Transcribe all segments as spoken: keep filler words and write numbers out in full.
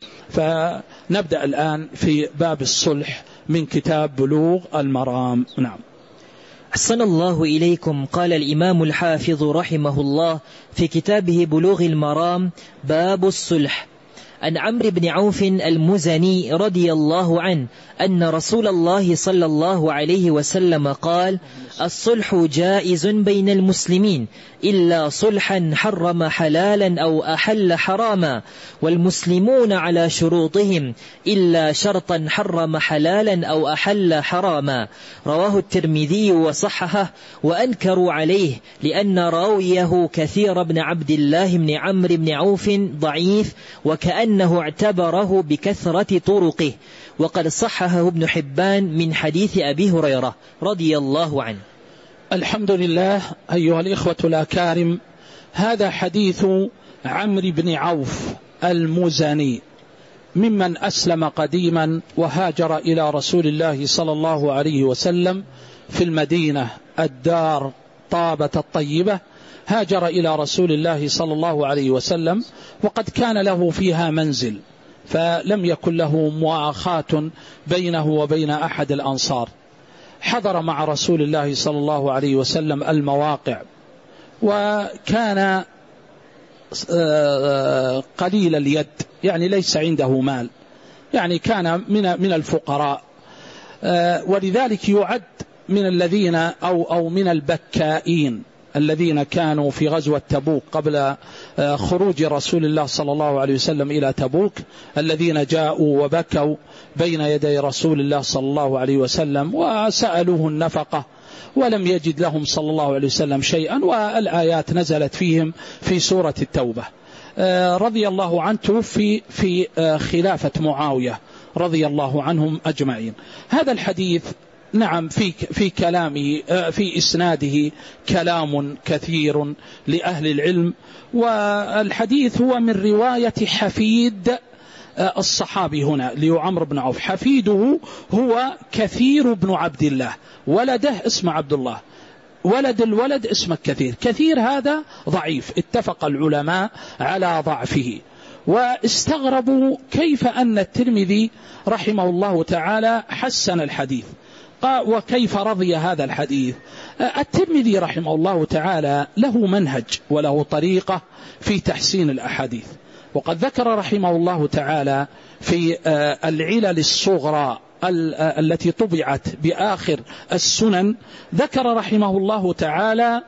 فنبدأ الآن في باب الصلح من كتاب بلوغ المرام. نعم. أحسن الله إليكم. قال الإمام الحافظ رحمه الله في كتابه بلوغ المرام: باب الصلح. عن عمرو بن عوف المزني رضي الله عنه أن رسول الله صلى الله عليه وسلم قال: الصلح جائز بين المسلمين إلا صلحا حرم حلالا أو أحل حراما، والمسلمون على شروطهم إلا شرطا حرم حلالا أو أحل حراما. رواه الترمذي وصححه، وأنكروا عليه لأن راويه كثير بن عبد الله بن عمرو بن عوف ضعيف، وكأنه اعتبره بكثرة طرقه، وقد صححه ابن حبان من حديث أبي هريرة رضي الله عنه. الحمد لله. أيها الإخوة الأكارم، هذا حديث عمرو بن عوف المزني ممن أسلم قديما وهاجر إلى رسول الله صلى الله عليه وسلم في المدينة الدار طابة الطيبة. هاجر إلى رسول الله صلى الله عليه وسلم وقد كان له فيها منزل، فلم يكن له مؤاخاة بينه وبين أحد الأنصار. حضر مع رسول الله صلى الله عليه وسلم المواقع، وكان قليل اليد، يعني ليس عنده مال، يعني كان من من الفقراء، ولذلك يعد من الذين أو أو من البكائين الذين كانوا في غزوة تبوك قبل خروج رسول الله صلى الله عليه وسلم إلى تبوك، الذين جاءوا وبكوا بين يدي رسول الله صلى الله عليه وسلم وسألوه النفقة ولم يجد لهم صلى الله عليه وسلم شيئا، والآيات نزلت فيهم في سورة التوبة. رضي الله عنه في في خلافة معاوية رضي الله عنهم أجمعين. هذا الحديث نعم في في كلامه في إسناده كلام كثير لأهل العلم، والحديث هو من رواية حفيد الصحابي هنا لعمرو بن عوف. حفيده هو كثير بن عبد الله، ولده اسمه عبد الله، ولد الولد اسمه كثير. كثير هذا ضعيف، اتفق العلماء على ضعفه، واستغربوا كيف أن الترمذي رحمه الله تعالى حسن الحديث وكيف رضي هذا الحديث. الترمذي رحمه الله تعالى له منهج وله طريقة في تحسين الأحاديث، وقد ذكر رحمه الله تعالى في العلل الصغرى التي طبعت بآخر السنن، ذكر رحمه الله تعالى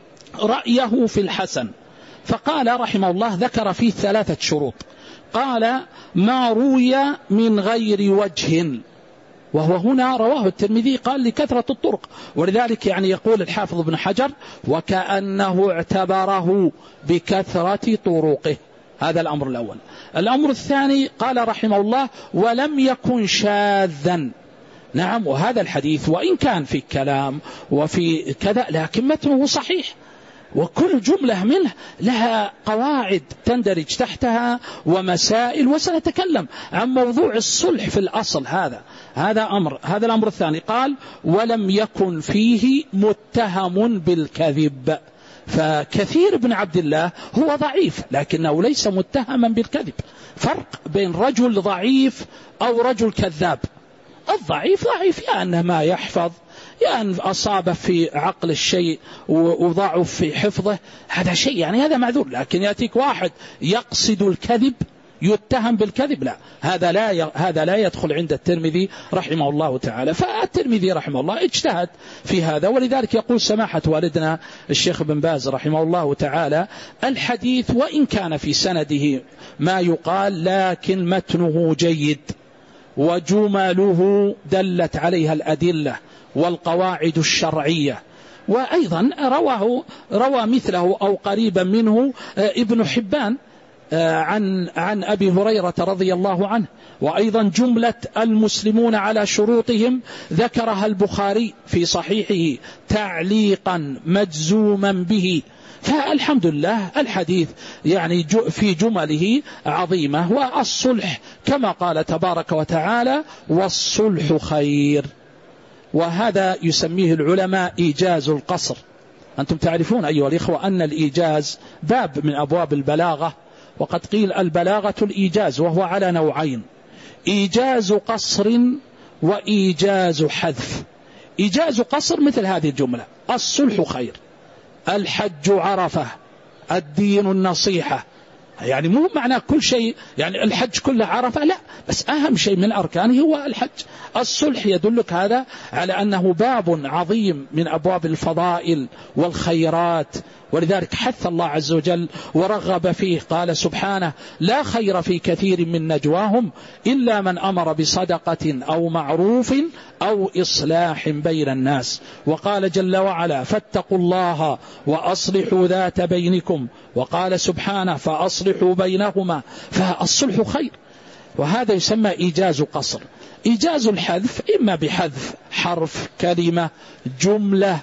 رأيه في الحسن، فقال رحمه الله ذكر فيه ثلاثة شروط. قال: ما روي من غير وجه، وهو هنا رواه الترمذي قال لكثرة الطرق، ولذلك يعني يقول الحافظ ابن حجر: وكأنه اعتبره بكثرة طرقه. هذا الأمر الأول. الأمر الثاني قال رحمه الله: ولم يكن شاذا. نعم، وهذا الحديث وإن كان في كلام وفي كذا لكن متنه صحيح، وكل جملة منه لها قواعد تندرج تحتها ومسائل، وسنتكلم عن موضوع الصلح في الأصل. هذا هذا أمر هذا الأمر الثاني. قال: ولم يكن فيه متهم بالكذب. فكثير بن عبد الله هو ضعيف لكنه ليس متهما بالكذب. فرق بين رجل ضعيف أو رجل كذاب. الضعيف ضعيف، يا أنه ما يحفظ، يا أن أصاب في عقل الشيء وضعف في حفظه، هذا شيء يعني هذا معذور. لكن يأتيك واحد يقصد الكذب يتهم بالكذب، لا، هذا لا هذا لا يدخل عند الترمذي رحمه الله تعالى. فالترمذي رحمه الله اجتهد في هذا، ولذلك يقول سماحة والدنا الشيخ بن باز رحمه الله تعالى: الحديث وإن كان في سنده ما يقال لكن متنه جيد، وجمله دلت عليها الأدلة والقواعد الشرعية. وأيضا رواه روى مثله أو قريبا منه ابن حبان عن عن أبي هريرة رضي الله عنه. وأيضا جملة المسلمون على شروطهم ذكرها البخاري في صحيحه تعليقا مجزوما به. فالحمد لله الحديث يعني في جمله عظيمة. والصلح كما قال تبارك وتعالى: والصلح خير. وهذا يسميه العلماء إيجاز القصر. أنتم تعرفون أيها الإخوة أن الإيجاز باب من أبواب البلاغة، وقد قيل البلاغة الإيجاز، وهو على نوعين: إيجاز قصر وإيجاز حذف. إيجاز قصر مثل هذه الجملة: الصلح خير، الحج عرفة، الدين النصيحة. يعني مو معنى كل شيء يعني الحج كله عرفة، لا، بس أهم شيء من أركانه هو الحج. الصلح يدلك هذا على أنه باب عظيم من أبواب الفضائل والخيرات، ولذلك حث الله عز وجل ورغب فيه. قال سبحانه: لا خير في كثير من نجواهم إلا من أمر بصدقة أو معروف أو إصلاح بين الناس. وقال جل وعلا: فاتقوا الله وأصلحوا ذات بينكم. وقال سبحانه: فأصلحوا بينهما. فالصلح خير، وهذا يسمى إيجاز قصر. إيجاز الحذف إما بحذف حرف، كلمة، جملة،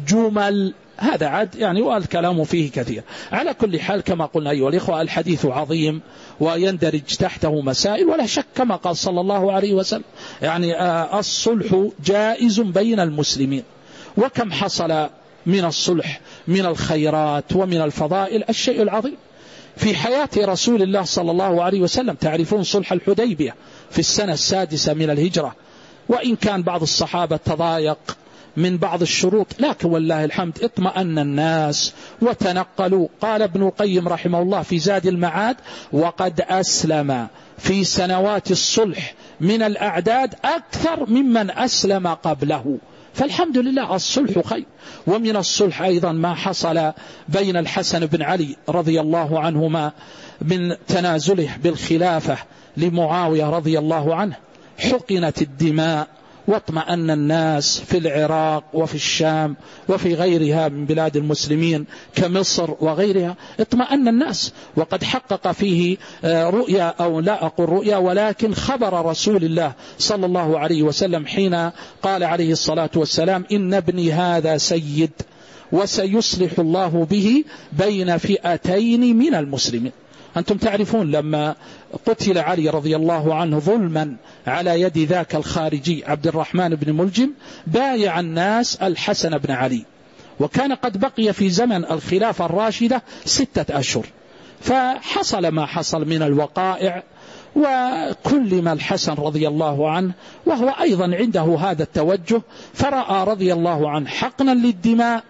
جمل، هذا عاد يعني والكلام فيه كثير. على كل حال كما قلنا أيها الإخوة الحديث عظيم ويندرج تحته مسائل، ولا شك كما قال صلى الله عليه وسلم يعني الصلح جائز بين المسلمين. وكم حصل من الصلح من الخيرات ومن الفضائل الشيء العظيم في حياة رسول الله صلى الله عليه وسلم. تعرفون صلح الحديبية في السنة السادسة من الهجرة، وإن كان بعض الصحابة تضايق من بعض الشروط، لكن والله الحمد اطمأن الناس وتنقلوا. قال ابن القيم رحمه الله في زاد المعاد: وقد أسلم في سنوات الصلح من الأعداد أكثر ممن أسلم قبله. فالحمد لله الصلح خير. ومن الصلح أيضا ما حصل بين الحسن بن علي رضي الله عنهما من تنازله بالخلافة لمعاوية رضي الله عنه. حقنت الدماء واطمأن الناس في العراق وفي الشام وفي غيرها من بلاد المسلمين كمصر وغيرها، اطمأن الناس. وقد حقق فيه رؤيا، أو لا أقول رؤيا ولكن خبر رسول الله صلى الله عليه وسلم حين قال عليه الصلاة والسلام: إن ابني هذا سيد وسيصلح الله به بين فئتين من المسلمين. أنتم تعرفون لما قتل علي رضي الله عنه ظلما على يد ذاك الخارجي عبد الرحمن بن ملجم، بايع الناس الحسن بن علي، وكان قد بقي في زمن الخلافة الراشدة ستة أشهر. فحصل ما حصل من الوقائع، وكلم الحسن رضي الله عنه وهو أيضا عنده هذا التوجه، فرأى رضي الله عنه حقنا للدماء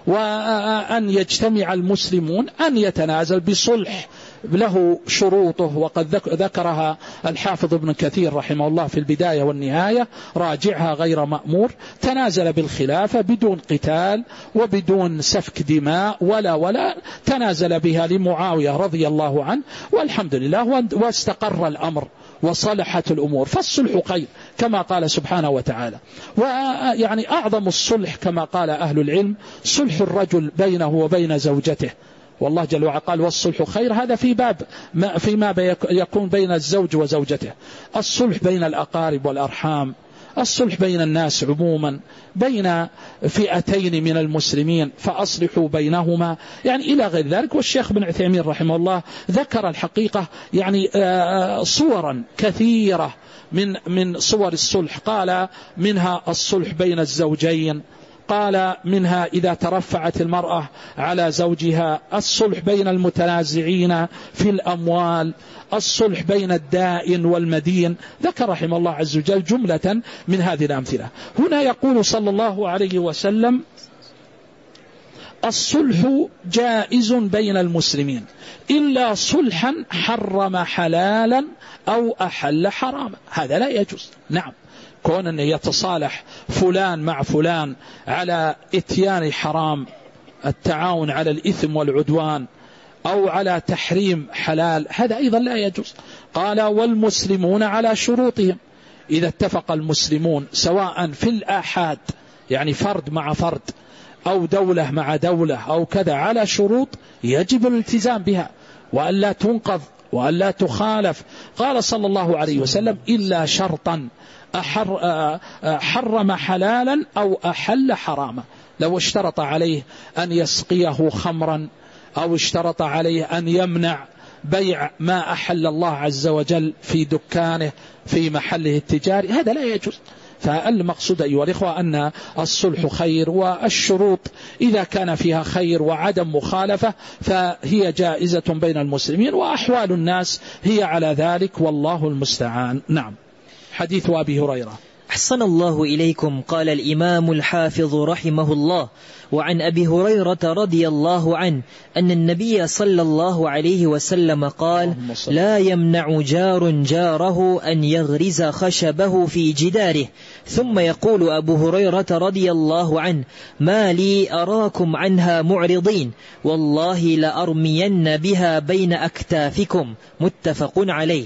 وأن يجتمع المسلمون أن يتنازل بصلح له شروطه، وقد ذكرها الحافظ ابن كثير رحمه الله في البداية والنهاية، راجعها غير مأمور. تنازل بالخلافة بدون قتال وبدون سفك دماء ولا ولا تنازل بها لمعاوية رضي الله عنه، والحمد لله واستقر الأمر وصلحت الأمور. فالصلح خير كما قال سبحانه وتعالى. ويعني أعظم الصلح كما قال أهل العلم صلح الرجل بينه وبين زوجته، والله جل وعلا قال: والصلح خير. هذا في باب ما فيما يكون بين الزوج وزوجته، الصلح بين الأقارب والأرحام، الصلح بين الناس عموما، بين فئتين من المسلمين فأصلحوا بينهما، يعني إلى غير ذلك. والشيخ بن عثيمين رحمه الله ذكر الحقيقة يعني صورا كثيرة من من صور الصلح. قال منها الصلح بين الزوجين، قال منها إذا ترفعت المرأة على زوجها، الصلح بين المتنازعين في الأموال، الصلح بين الدائن والمدين. ذكر رحمه الله عز وجل جملة من هذه الأمثلة. هنا يقول صلى الله عليه وسلم: الصلح جائز بين المسلمين إلا صلحا حرم حلالا أو أحل حراما. هذا لا يجوز. نعم، كون أن يتصالح فلان مع فلان على إتيان حرام، التعاون على الإثم والعدوان، أو على تحريم حلال، هذا أيضا لا يجوز. قال: والمسلمون على شروطهم. إذا اتفق المسلمون سواء في الآحاد يعني فرد مع فرد، أو دولة مع دولة، أو كذا، على شروط يجب الالتزام بها وأن لا تنقض وأن لا تخالف. قال صلى الله عليه وسلم: إلا شرطا أحر حرم حلالا أو أحل حراما. لو اشترط عليه أن يسقيه خمرا، أو اشترط عليه أن يمنع بيع ما أحل الله عز وجل في دكانه في محله التجاري، هذا لا يجوز. فالمقصود أيها الإخوة أن الصلح خير، والشروط إذا كان فيها خير وعدم مخالفة فهي جائزة بين المسلمين، وأحوال الناس هي على ذلك والله المستعان. نعم. حديث أبي هريرة. أحسن الله إليكم. قال الإمام الحافظ رحمه الله: وعن أبي هريرة رضي الله عنه أن النبي صلى الله عليه وسلم قال: لا يمنع جار جاره أن يغرز خشبه في جداره. ثم يقول أبو هريرة رضي الله عنه: ما لي أراكم عنها معرضين، والله لأرمين بها بين أكتافكم. متفق عليه.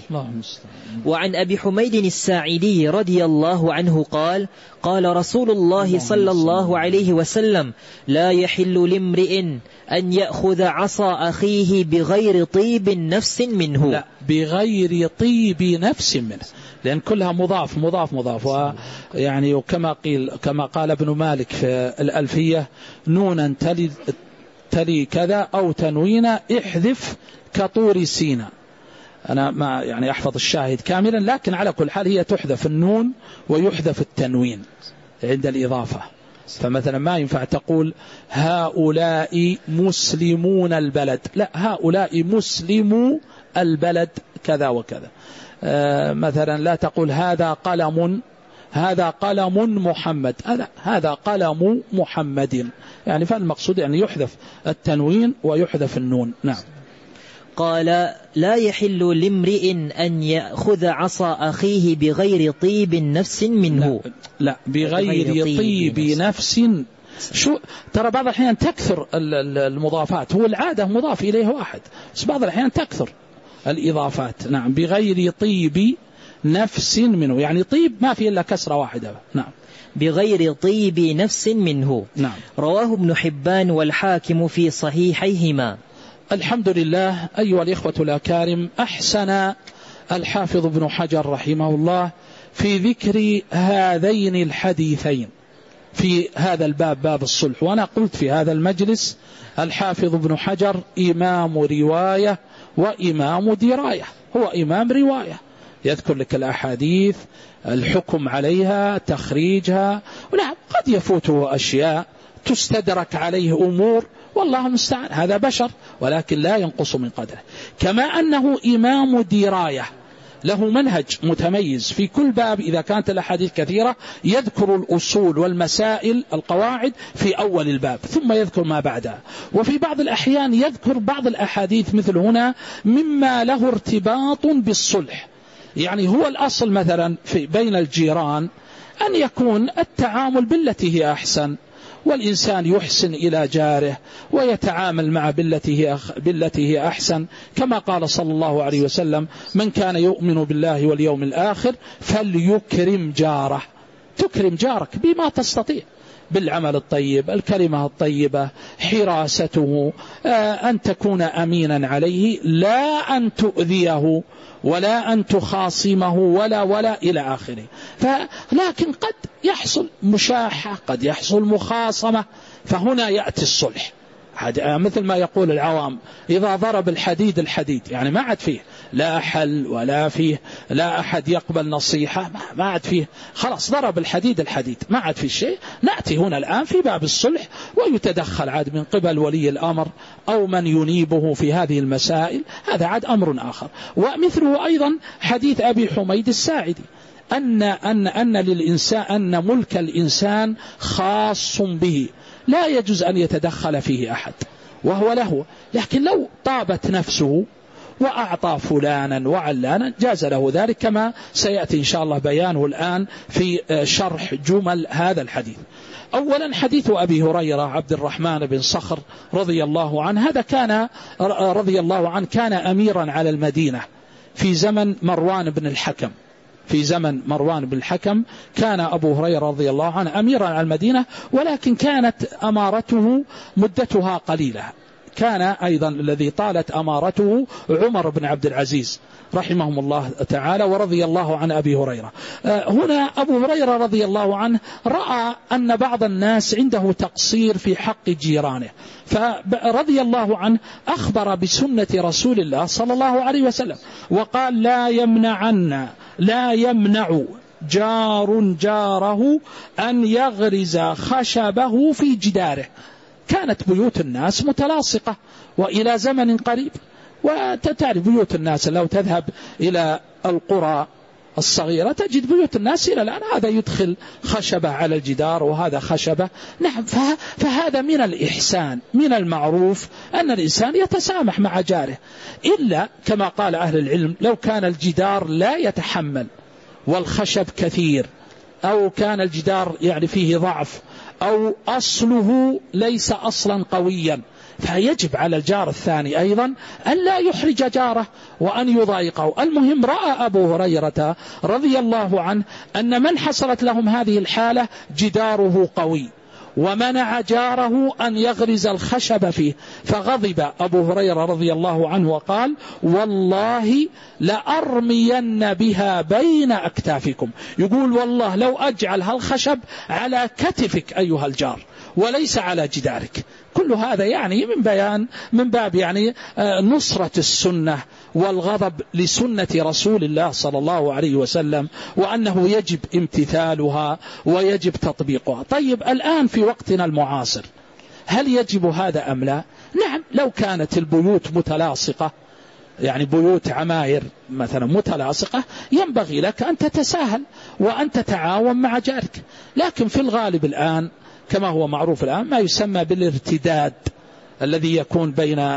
وعن أبي حميد الساعدي رضي الله عنه قال: قال رسول الله صلى الله عليه وسلم: لا يحل لامرئ أن يأخذ عصا أخيه بغير طيب نفس منه. لا، بغير طيب نفس منه، لأن كلها مضاف مضاف مضاف. ويعني وكما قيل كما قال ابن مالك في الألفية: نونا تلي, تلي كذا أو تنوين احذف كطور سينا. أنا ما يعني أحفظ الشاهد كاملا، لكن على كل حال هي تحذف النون ويحذف التنوين عند الإضافة. فمثلا ما ينفع تقول هؤلاء مسلمون البلد، لا، هؤلاء مسلمو البلد كذا وكذا. آه مثلا لا تقول هذا قلم هذا قلم محمد، هذا هذا قلم محمد. يعني فالمقصود يعني يحذف التنوين ويحذف النون. نعم. قال: لا يحل لامرئ أن يأخذ عصا أخيه بغير طيب نفس منه. لا, لا بغير طيب, طيب نفس. شو ترى بعض الأحيان تكثر المضافات، هو العادة مضاف إليه واحد، بس بعض الأحيان تكثر الإضافات. نعم. بغير طيب نفس منه، يعني طيب ما فيه إلا كسرة واحدة. نعم. بغير طيب نفس منه. نعم. رواه ابن حبان والحاكم في صحيحيهما. الحمد لله. أيها الإخوة الأكارم، أحسن الحافظ ابن حجر رحمه الله في ذكر هذين الحديثين في هذا الباب، باب الصلح. وأنا قلت في هذا المجلس الحافظ ابن حجر إمام رواية وإمام دراية. هو إمام رواية، يذكر لك الأحاديث، الحكم عليها، تخريجها، ونعم قد يفوته أشياء تستدرك عليه أمور، والله المستعان، هذا بشر، ولكن لا ينقص من قدره. كما أنه إمام دراية، له منهج متميز في كل باب. إذا كانت الأحاديث كثيرة يذكر الأصول والمسائل القواعد في أول الباب، ثم يذكر ما بعدها. وفي بعض الأحيان يذكر بعض الأحاديث مثل هنا مما له ارتباط بالصلح. يعني هو الأصل مثلا في بين الجيران أن يكون التعامل بالتي هي أحسن، والإنسان يحسن إلى جاره ويتعامل معه بالتي هي بالتي هي أحسن، كما قال صلى الله عليه وسلم: من كان يؤمن بالله واليوم الآخر فليكرم جاره. تكرم جارك بما تستطيع، بالعمل الطيب، الكلمة الطيبة، حراسته، أن تكون أمينا عليه، لا أن تؤذيه ولا أن تخاصمه ولا ولا إلى آخره. لكن قد يحصل مشاحة، قد يحصل مخاصمة، فهنا يأتي الصلح. مثل ما يقول العوام: إذا ضرب الحديد الحديد، يعني ما عاد فيه لا حل ولا فيه لا أحد يقبل نصيحة، ما عاد فيه، خلاص ضرب الحديد الحديد، ما عاد فيه شيء. نأتي هنا الآن في باب الصلح، ويتدخل عاد من قبل ولي الأمر أو من ينيبه في هذه المسائل، هذا عاد أمر آخر. ومثله أيضا حديث أبي حميد الساعدي أن أن أن للإنسان أن ملك الإنسان خاص به، لا يجوز أن يتدخل فيه أحد وهو له، لكن لو طابت نفسه وأعطى فلانا وعلانا جاز له ذلك، كما سيأتي إن شاء الله بيانه الآن في شرح جمل هذا الحديث. أولا حديث أبي هريرة عبد الرحمن بن صخر رضي الله عنه، هذا كان رضي الله عنه كان أميرا على المدينة في زمن مروان بن الحكم. في زمن مروان بن الحكم كان أبو هريرة رضي الله عنه أميرا على المدينة، ولكن كانت أمارته مدتها قليلة. كان أيضا الذي طالت أمارته عمر بن عبد العزيز رحمهم الله تعالى ورضي الله عن أبي هريرة. هنا أبو هريرة رضي الله عنه رأى أن بعض الناس عنده تقصير في حق جيرانه، فرضي الله عنه أخبر بسنة رسول الله صلى الله عليه وسلم، وقال: لا يمنعن لا يمنع جار جاره أن يغرز خشبه في جداره. كانت بيوت الناس متلاصقة وإلى زمن قريب، وتتعرف بيوت الناس لو تذهب إلى القرى الصغيرة تجد بيوت الناس إلى الآن هذا يدخل خشبة على الجدار وهذا خشبة. نعم، فهذا من الإحسان، من المعروف أن الإنسان يتسامح مع جاره، إلا كما قال أهل العلم لو كان الجدار لا يتحمل والخشب كثير، أو كان الجدار يعني فيه ضعف، أو أصله ليس أصلا قويا، فيجب على الجار الثاني أيضا أن لا يحرج جاره وأن يضايقه. المهم رأى أبو هريرة رضي الله عنه أن من حصلت لهم هذه الحالة جداره قوي ومنع جاره أن يغرز الخشب فيه، فغضب أبو هريرة رضي الله عنه وقال: والله لأرمين بها بين أكتافكم. يقول والله لو أجعل هالخشب على كتفك أيها الجار وليس على جدارك. كل هذا يعني من بيان من باب يعني نصرة السنة والغضب لسنة رسول الله صلى الله عليه وسلم، وأنه يجب امتثالها ويجب تطبيقها. طيب الآن في وقتنا المعاصر هل يجب هذا أم لا؟ نعم، لو كانت البيوت متلاصقة، يعني بيوت عماير مثلا متلاصقة، ينبغي لك أن تتساهل وأن تتعاون مع جارك. لكن في الغالب الآن كما هو معروف الآن ما يسمى بالارتداد الذي يكون بين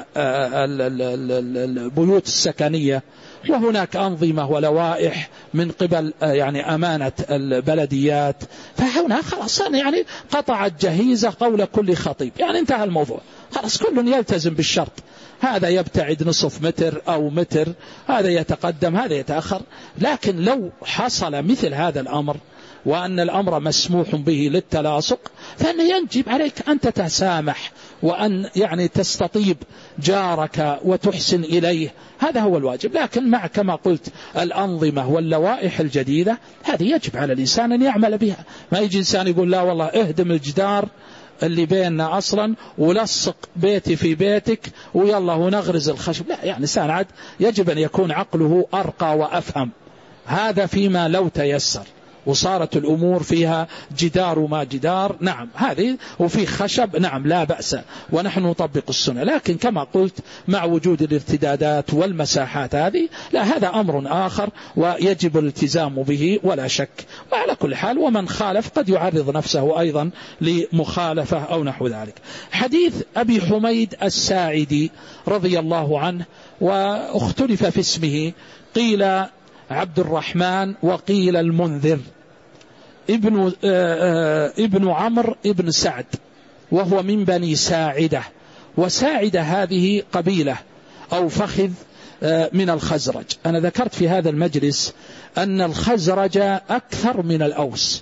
البيوت السكنية، وهناك أنظمة ولوائح من قبل يعني أمانة البلديات، فهنا خلاص يعني قطعت جهيزة قول كل خطيب، يعني انتهى الموضوع، خلاص كل يلتزم بالشرط، هذا يبتعد نصف متر أو متر، هذا يتقدم هذا يتأخر. لكن لو حصل مثل هذا الأمر وأن الأمر مسموح به للتلاصق، فإن يجب عليك أن تتسامح وأن يعني تستطيب جارك وتحسن إليه، هذا هو الواجب. لكن مع كما قلت الأنظمة واللوائح الجديدة هذه يجب على الإنسان أن يعمل بها. ما يجي إنسان يقول لا والله اهدم الجدار اللي بيننا أصلا ولصق بيتي في بيتك ويلا ونغرز الخشب، لا، يعني إنسان عاد يجب أن يكون عقله أرقى وأفهم. هذا فيما لو تيسر وصارت الأمور فيها جدار وما جدار، نعم هذه، وفي خشب، نعم لا بأس ونحن نطبق السنة. لكن كما قلت مع وجود الارتدادات والمساحات هذه، لا، هذا أمر آخر ويجب الالتزام به ولا شك. وعلى كل حال ومن خالف قد يعرض نفسه أيضا لمخالفة أو نحو ذلك. حديث أبي حميد الساعدي رضي الله عنه واختلف في اسمه، قيل عبد الرحمن وقيل المنذر، ابن, ابن عمرو ابن سعد، وهو من بني ساعدة، وساعدة هذه قبيلة أو فخذ من الخزرج. أنا ذكرت في هذا المجلس أن الخزرج أكثر من الأوس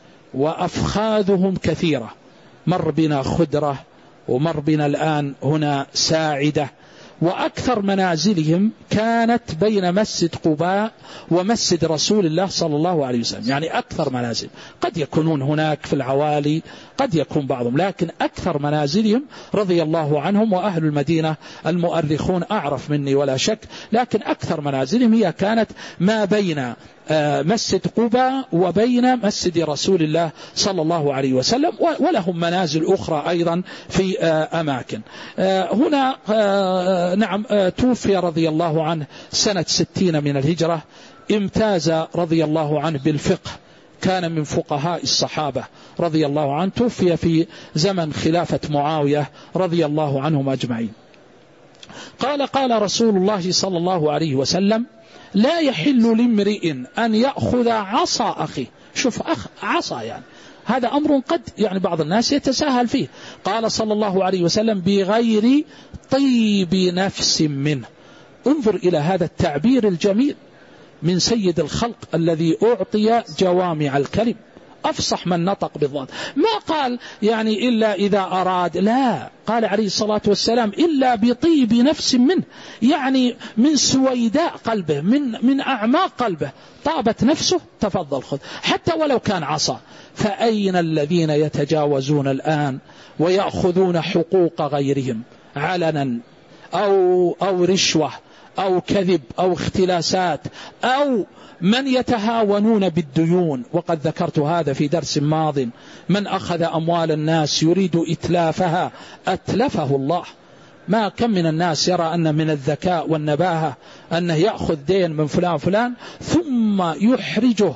وأفخاذهم كثيرة، مر بنا خدرة ومر بنا الآن هنا ساعدة، وأكثر منازلهم كانت بين مسجد قباء ومسجد رسول الله صلى الله عليه وسلم، يعني أكثر منازل، قد يكونون هناك في العوالي، قد يكون بعضهم، لكن أكثر منازلهم رضي الله عنهم، وأهل المدينة المؤرخون أعرف مني ولا شك، لكن أكثر منازلهم هي كانت ما بين مسجد قباء وبين مسجد رسول الله صلى الله عليه وسلم، ولهم منازل أخرى أيضا في أماكن. هنا نعم توفي رضي الله عنه سنة ستين من الهجرة، امتاز رضي الله عنه بالفقه، كان من فقهاء الصحابة رضي الله عنه، توفي في زمن خلافة معاوية رضي الله عنهم أجمعين. قال قال رسول الله صلى الله عليه وسلم: لا يحل لامرئ أن يأخذ عصا أخيه. شوف أخ عصا، يعني هذا أمر قد يعني بعض الناس يتساهل فيه. قال صلى الله عليه وسلم: بغير طيب نفس منه. انظر إلى هذا التعبير الجميل من سيد الخلق الذي أعطي جوامع الكلم، أفصح من نطق بالضاد. ما قال يعني إلا إذا أراد، لا، قال عليه الصلاة والسلام: إلا بطيب نفس منه، يعني من سويداء قلبه، من من أعماق قلبه طابت نفسه، تفضل خذ، حتى ولو كان عصا. فأين الذين يتجاوزون الآن ويأخذون حقوق غيرهم علنا أو أو رشوة أو كذب أو اختلاسات أو من يتهاونون بالديون، وقد ذكرت هذا في درس ماض، من أخذ أموال الناس يريد إتلافها أتلفه الله. ما كم من الناس يرى أن من الذكاء والنباهة أنه يأخذ دين من فلان فلان ثم يحرجه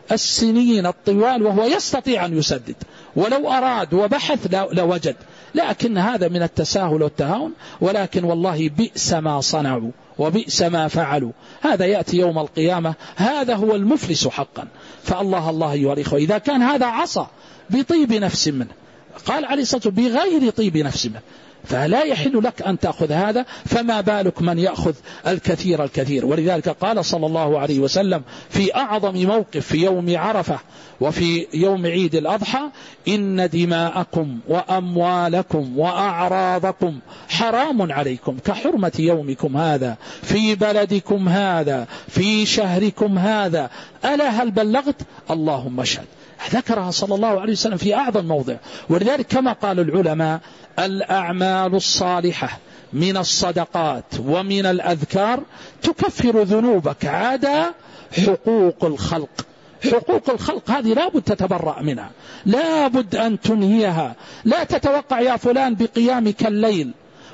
السنين الطوال وهو يستطيع أن يسدد، ولو أراد وبحث لوجد، لكن هذا من التساهل والتهاون. ولكن والله بئس ما صنعوا وبئس ما فعلوا، هذا يأتي يوم القيامة، هذا هو المفلس حقا. فالله الله أيها الإخوة، إذا كان هذا عصى بطيب نفس منه، قال عليه الصلاة والسلام بغير طيب نفس منه، فلا يحل لك أن تأخذ هذا، فما بالك من يأخذ الكثير الكثير. ولذلك قال صلى الله عليه وسلم في أعظم موقف في يوم عرفة وفي يوم عيد الأضحى: إن دماءكم وأموالكم وأعراضكم حرام عليكم كحرمة يومكم هذا في بلدكم هذا في شهركم هذا، ألا هل بلغت؟ اللهم اشهد. ذكرها صلى الله عليه وسلم في أعظم موضع. ولذلك كما قال العلماء: الأعمال الصالحة من الصدقات ومن الأذكار تكفر ذنوبك عدا حقوق الخلق. حقوق الخلق هذه لا بد تتبرأ منها، لا بد أن تنهيها. لا تتوقع يا فلان بقيامك الليل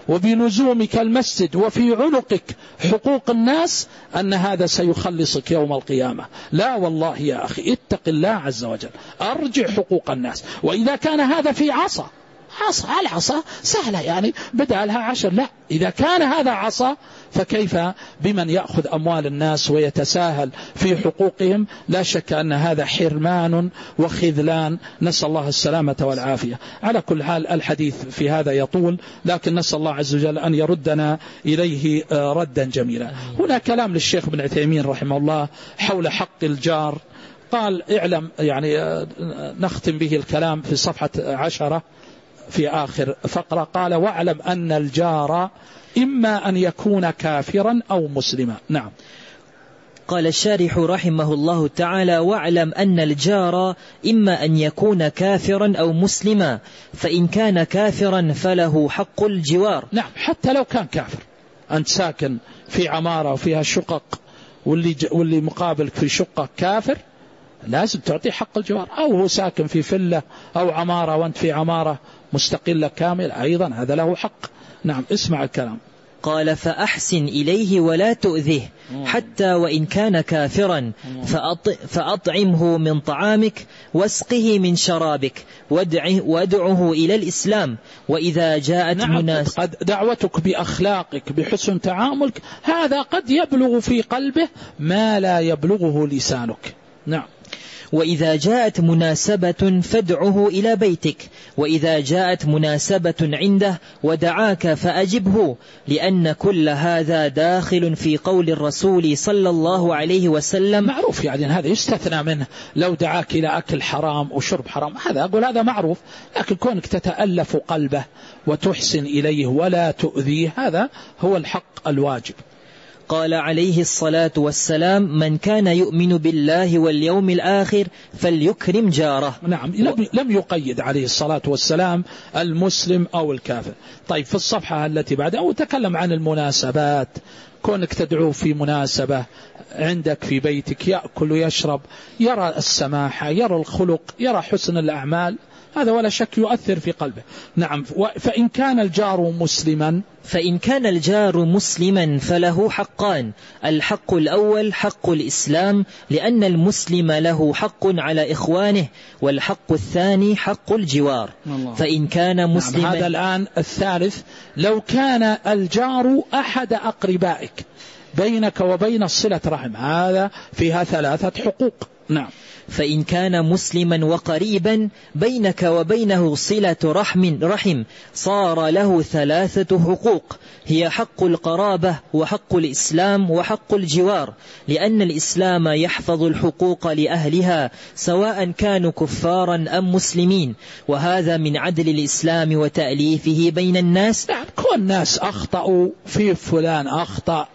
وبنزومك المسجد وفي عنقك حقوق الناس أن هذا سيخلصك يوم القيامة. لا والله يا أخي، اتق الله عز وجل، أرجع حقوق الناس. وإذا كان هذا في عصا، عصا على عصا سهلة يعني بدأ لها عشر، لا، إذا كان هذا عصا فكيف بمن يأخذ أموال الناس ويتساهل في حقوقهم؟ لا شك أن هذا حرمان وخذلان، نسأل الله السلامة والعافية. على كل حال الحديث في هذا يطول، لكن نسأل الله عز وجل أن يردنا إليه ردا جميلا. هنا كلام للشيخ ابن عثيمين رحمه الله حول حق الجار. قال اعلم، يعني نختم به الكلام في صفحة عشرة في آخر فقرة، قال: واعلم أن الجار إما أن يكون كافرا أو مسلما. نعم. قال الشارح رحمه الله تعالى: واعلم أن الجار إما أن يكون كافرا أو مسلما، فإن كان كافرا فله حق الجوار. نعم، حتى لو كان كافر، أنت ساكن في عمارة وفيها شقق واللي, واللي مقابلك في شقة كافر، لازم تعطيه حق الجوار. أو هو ساكن في فلة أو عمارة وأنت في عمارة مستقلة كامل، أيضا هذا له حق. نعم، اسمع الكلام. قال: فأحسن إليه ولا تؤذه حتى وإن كان كافرا، فأطعمه من طعامك واسقه من شرابك وادعه إلى الإسلام. وإذا جاءت نعم، مناس قد دعوتك بأخلاقك بحسن تعاملك هذا قد يبلغ في قلبه ما لا يبلغه لسانك. نعم. وإذا جاءت مناسبة فادعه إلى بيتك، وإذا جاءت مناسبة عنده ودعاك فأجبه، لأن كل هذا داخل في قول الرسول صلى الله عليه وسلم. معروف يعني هذا يستثنى منه، لو دعاك إلى أكل حرام وشرب حرام هذا أقول هذا معروف، لكن كونك تتألف قلبه وتحسن إليه ولا تؤذيه هذا هو الحق الواجب. قال عليه الصلاة والسلام: من كان يؤمن بالله واليوم الآخر فليكرم جاره. نعم، لم يقيد عليه الصلاة والسلام المسلم أو الكافر. طيب، في الصفحة التي بعدها وتكلم عن المناسبات، كونك تدعو في مناسبة عندك في بيتك يأكل ويشرب، يرى السماحة، يرى الخلق، يرى حسن الأعمال، هذا ولا شك يؤثر في قلبه. نعم. فإن كان الجار مسلما فإن كان الجار مسلما فله حقان: الحق الأول حق الإسلام، لأن المسلم له حق على إخوانه، والحق الثاني حق الجوار. الله. فإن كان مسلما. نعم، هذا الآن الثالث: لو كان الجار أحد أقربائك بينك وبين صلة رحم، هذا فيها ثلاثة حقوق. نعم. فإن كان مسلما وقريبا بينك وبينه صلة رحم رحم صار له ثلاثة حقوق، هي حق القرابة وحق الإسلام وحق الجوار، لأن الإسلام يحفظ الحقوق لأهلها سواء كانوا كفارا أم مسلمين، وهذا من عدل الإسلام وتأليفه بين الناس. نعم، كون الناس أخطأوا في فلان أخطأ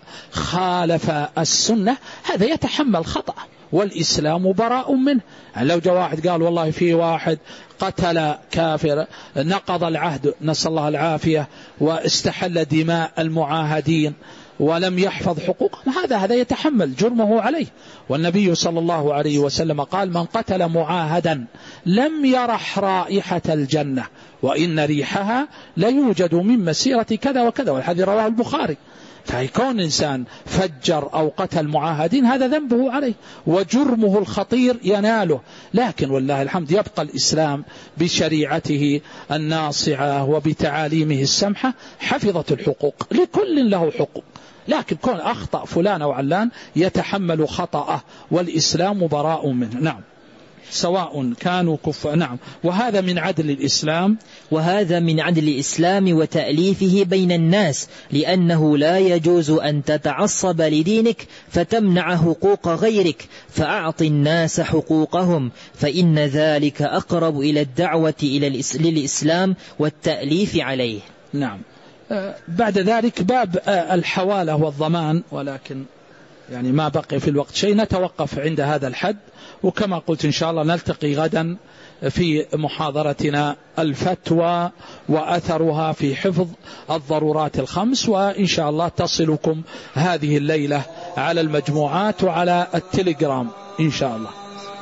خالف السنة هذا يتحمل خطأ، والإسلام براء منه. لو جاء واحد قال والله في واحد قتل كافر نقض العهد نسأل الله العافية واستحل دماء المعاهدين ولم يحفظ حقوقهم، هذا هذا يتحمل جرمه عليه. والنبي صلى الله عليه وسلم قال: من قتل معاهدا لم يرح رائحة الجنة وإن ريحها لا يوجد من مسيرة كذا وكذا، والحديث رواه البخاري. فيكون إنسان فجر أو قتل معاهدين هذا ذنبه عليه وجرمه الخطير يناله، لكن والله الحمد يبقى الإسلام بشريعته الناصعة وبتعاليمه السمحة حفظت الحقوق، لكل له حقوق، لكن كون أخطأ فلان أو علان يتحمل خطأه والإسلام براء منه. نعم، سواء كانوا كفار. نعم، وهذا من عدل الإسلام وهذا من عدل الإسلام وتأليفه بين الناس، لأنه لا يجوز أن تتعصب لدينك فتمنع حقوق غيرك، فأعط الناس حقوقهم، فإن ذلك أقرب إلى الدعوة إلى الإسلام والتأليف عليه. نعم. بعد ذلك باب الحوالة والضمان، ولكن يعني ما بقي في الوقت شيء، نتوقف عند هذا الحد، وكما قلت إن شاء الله نلتقي غدا في محاضرتنا الفتوى وأثرها في حفظ الضرورات الخمس، وإن شاء الله تصلكم هذه الليلة على المجموعات وعلى التليجرام إن شاء الله.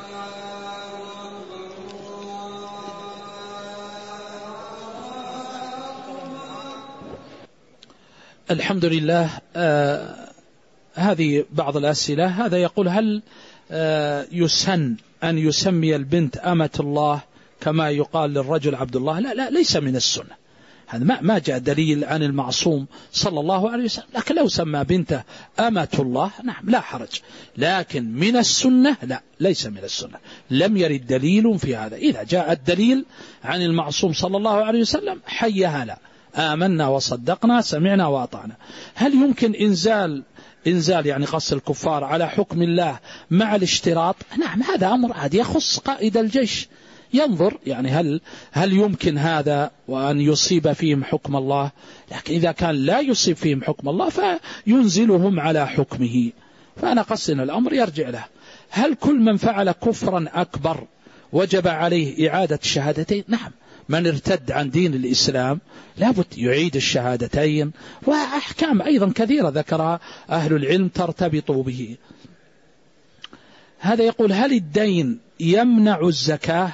الحمد لله. آه هذه بعض الأسئلة. هذا يقول: هل آه يسن أن يسمي البنت أمة الله كما يقال للرجل عبد الله؟ لا لا، ليس من السنة، هذا ما ما جاء دليل عن المعصوم صلى الله عليه وسلم، لكن لو سمى بنته أمة الله نعم لا حرج، لكن من السنة لا، ليس من السنة، لم يرد دليل في هذا. إذا جاء الدليل عن المعصوم صلى الله عليه وسلم حيها لا، آمنا وصدقنا سمعنا وأطعنا. هل يمكن إنزال إنزال يعني قص الكفار على حكم الله مع الاشتراط؟ نعم، هذا أمر عادي يخص قائد الجيش، ينظر يعني هل هل يمكن هذا وأن يصيب فيهم حكم الله، لكن إذا كان لا يصيب فيهم حكم الله فينزلهم على حكمه. فأنا قصنا الأمر يرجع له. هل كل من فعل كفرا أكبر وجب عليه إعادة الشهادتين؟ نعم، من ارتد عن دين الإسلام لابد يعيد الشهادتين، وأحكام أيضا كثيرة ذكرها أهل العلم ترتبط به. هذا يقول: هل الدين يمنع الزكاة؟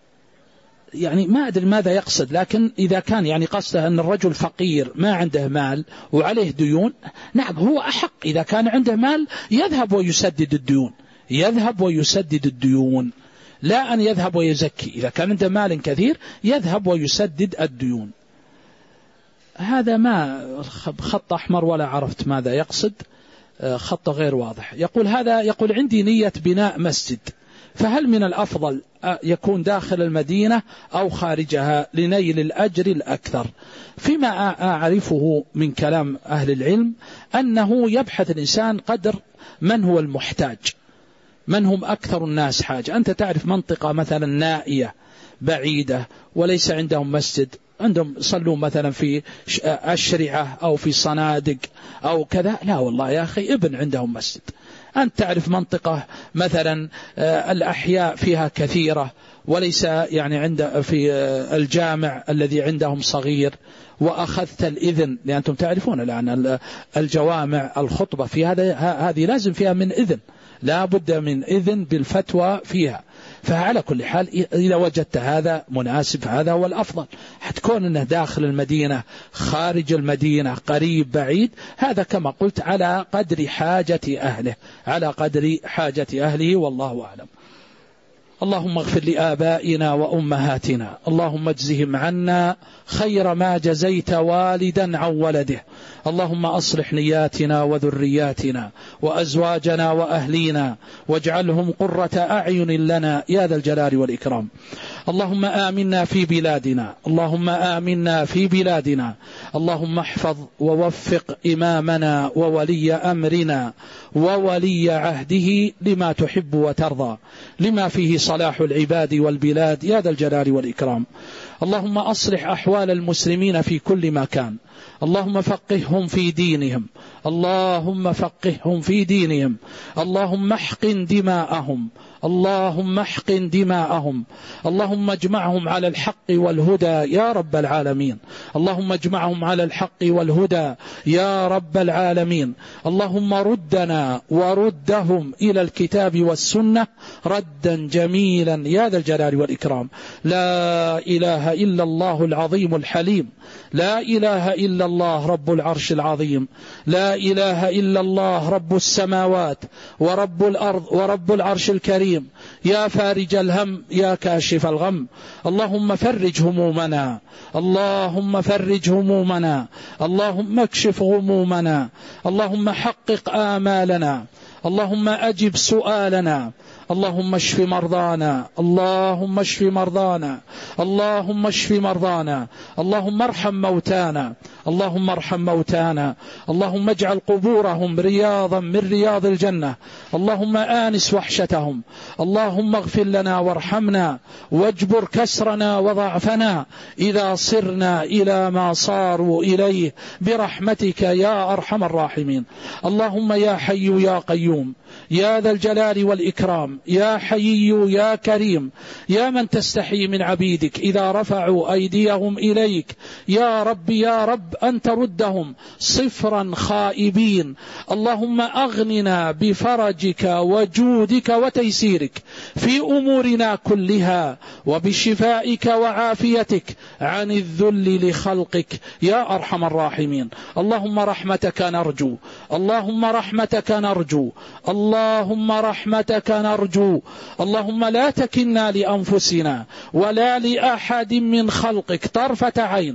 يعني ما أدري ماذا يقصد، لكن إذا كان يعني قصده أن الرجل فقير ما عنده مال وعليه ديون، نعم هو أحق إذا كان عنده مال يذهب ويسدد الديون، يذهب ويسدد الديون، لا أن يذهب ويزكي. إذا كان عنده مال كثير يذهب ويسدد الديون. هذا ما خط أحمر ولا عرفت ماذا يقصد، خط غير واضح. يقول: هذا يقول: عندي نية بناء مسجد، فهل من الأفضل يكون داخل المدينة أو خارجها لنيل الأجر الأكثر؟ فيما أعرفه من كلام أهل العلم أنه يبحث الإنسان قدر من هو المحتاج، من هم أكثر الناس حاجة. أنت تعرف منطقة مثلا نائية بعيدة وليس عندهم مسجد، عندهم يصلون مثلا في أشرعة أو في صنادق أو كذا، لا والله يا أخي ابن عندهم مسجد. أنت تعرف منطقة مثلا الأحياء فيها كثيرة وليس يعني عند في الجامع الذي عندهم صغير، وأخذت الإذن، لأنتم تعرفون الآن الجوامع الخطبة في هذا هذه لازم فيها من إذن، لا بد من إذن بالفتوى فيها. فعلى كل حال إذا وجدت هذا مناسب هذا هو الأفضل. حتكون أنه داخل المدينة خارج المدينة قريب بعيد، هذا كما قلت على قدر حاجة أهله، على قدر حاجة أهله، والله أعلم. اللهم اغفر لآبائنا وأمهاتنا، اللهم اجزهم عنا خير ما جزيت والدا عن ولده، اللهم أصلح نياتنا وذرياتنا وأزواجنا وأهلينا واجعلهم قرة أعين لنا يا ذا الجلال والإكرام. اللهم آمنا في بلادنا، اللهم آمنا في بلادنا، اللهم احفظ ووفق إمامنا وولي أمرنا وولي عهده لما تحب وترضى، لما فيه صلاح العباد والبلاد يا ذا الجلال والإكرام. اللهم أصلح أحوال المسلمين في كل مكان، اللهم فقههم في دينهم، اللهم فقههم في دينهم، اللهم احقن دماءهم، اللهم احقن دماءهم، اللهم اجمعهم على الحق والهدى يا رب العالمين، اللهم اجمعهم على الحق والهدى يا رب العالمين. اللهم ردنا وردهم إلى الكتاب والسنة ردا جميلا يا ذا الجلال والإكرام. لا إله إلا الله العظيم الحليم، لا إله إلا الله رب العرش العظيم، لا إله إلا الله رب السماوات ورب الأرض ورب العرش الكريم، يا فارج الهم يا كاشف الغم. اللهم فرج همومنا، اللهم فرج همومنا، اللهم اكشف غمومنا، اللهم حقق آمالنا، اللهم أجب سؤالنا، اللهم اشف مرضانا، اللهم اشف مرضانا، اللهم اشف مرضانا، اللهم ارحم موتانا، اللهم ارحم موتانا، اللهم اجعل قبورهم رياضا من رياض الجنة، اللهم آنس وحشتهم، اللهم اغفر لنا وارحمنا واجبر كسرنا وضعفنا إذا صرنا إلى ما صاروا إليه برحمتك يا أرحم الراحمين. اللهم يا حي يا قيوم يا ذا الجلال والإكرام، يا حيي يا كريم، يا من تستحي من عبيدك إذا رفعوا أيديهم إليك يا رب يا رب أن تردهم صفرا خائبين. اللهم أغننا بفرجك وجودك وتيسيرك في أمورنا كلها وبشفائك وعافيتك عن الذل لخلقك يا أرحم الراحمين. اللهم رحمتك نرجو، اللهم رحمتك نرجو، اللهم رحمتك نرجو. اللهم لا تكلنا لأنفسنا ولا لأحد من خلقك طرفة عين،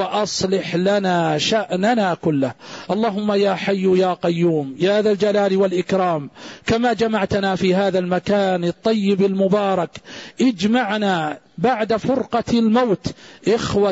وأصلح لنا شأننا كله. اللهم يا حي يا قيوم يا ذا الجلال والإكرام، كما جمعتنا في هذا المكان الطيب المبارك اجمعنا بعد فرقة الموت إخوة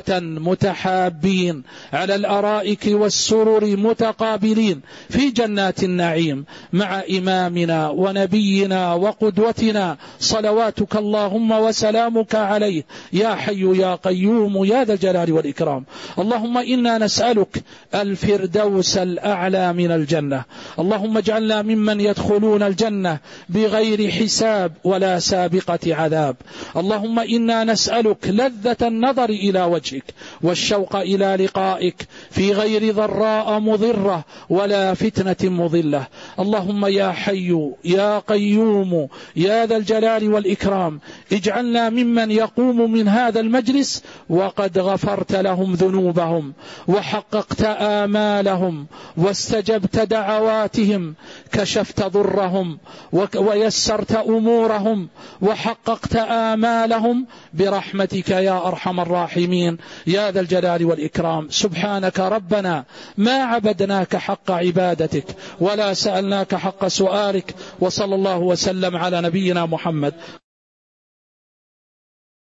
متحابين على الأرائك والسرر متقابلين في جنات النعيم مع إمامنا ونبينا وقدوتنا صلواتك اللهم وسلامك عليه يا حي يا قيوم يا ذا الجلال والإكرام. اللهم إنا نسألك الفردوس الأعلى من الجنة، اللهم اجعلنا ممن يدخلون الجنة بغير حساب ولا سابقة عذاب. اللهم إنا نسألك لذة النظر إلى وجهك والشوق إلى لقائك في غير ضراء مضرة ولا فتنة مضلة. اللهم يا حي يا قيوم يا ذا الجلال والإكرام اجعلنا ممن يقوم من هذا المجلس وقد غفرت لهم ذنوبهم وحققت آمالهم واستجبت دعواتهم، كشفت ضرهم ويسرت أمورهم وحققت آمالهم برحمتك يا أرحم الراحمين يا ذا الجلال والإكرام. سبحانك ربنا ما عبدناك حق عبادتك ولا سألناك حق سؤالك، وصلى الله وسلم على نبينا محمد.